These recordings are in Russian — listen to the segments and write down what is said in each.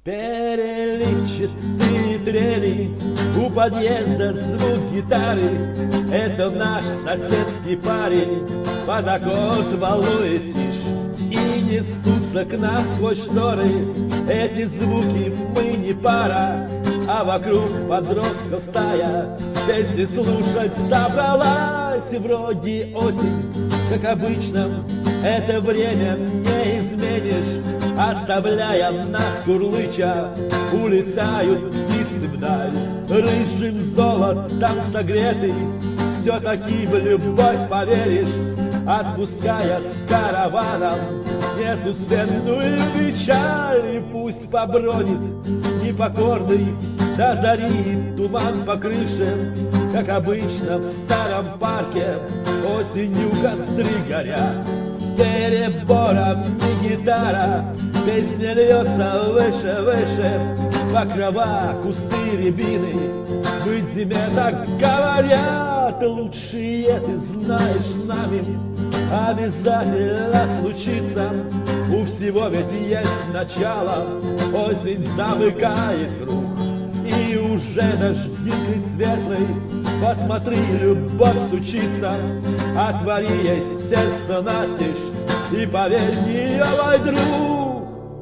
Переливчатые трели, у подъезда звук гитары. Это наш соседский парень, под аккорд волнует тишь. И несутся к нам сквозь шторы эти звуки, мы не пара, а вокруг подростков стая песни слушать собралась. И вроде осень, как обычно, это время не изменишь. Оставляя нас курлыча, улетают птицы вдаль. Рыжим золотом согретый, все-таки в любовь поверишь. Отпуская с караваном несусветную печаль. И пусть побродит непокорный до зари туман по крыше, как обычно в старом парке осенью костры горят. Перебором не гитара, песня льется выше, выше. Покрова, кусты, рябины, быть зиме так говорят. Лучшие ты знаешь, с нами обязательно случится. У всего ведь есть начало, осень замыкает круг. И уже дождик светлый, посмотри, любовь стучится. Отвори ей сердце настежь и поверь в нее, мой друг.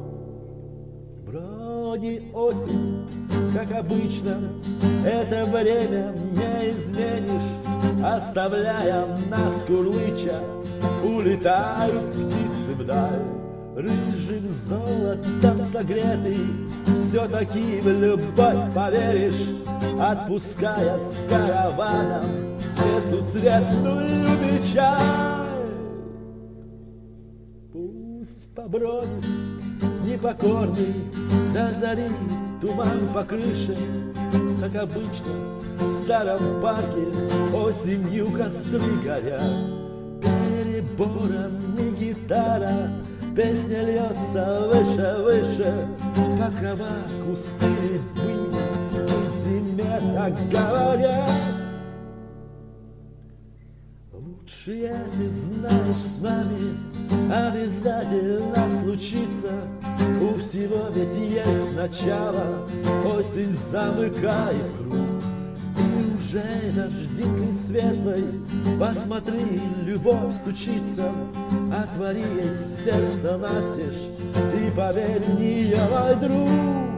Вроде осень, как обычно, это время не изменишь. Оставляя нас курлыча, улетают птицы вдаль. Рыжим золотом согретый, все-таки в любовь поверишь. Отпуская с караваном несусветную печаль. Пусть побродит непокорный до зари туман по крыше, как обычно в старом парке осенью костры горят. Перебором не гитара, песня льется выше, выше. Покрова, кусты, рябины, в зиме так говорят. Лучшее ты знаешь, с нами обязательно случится. У всего ведь есть начало, осень замыкает круг. И уже дождик и светлый, посмотри, любовь стучится. Отвори ей сердце настежь и поверь в нее, мой друг.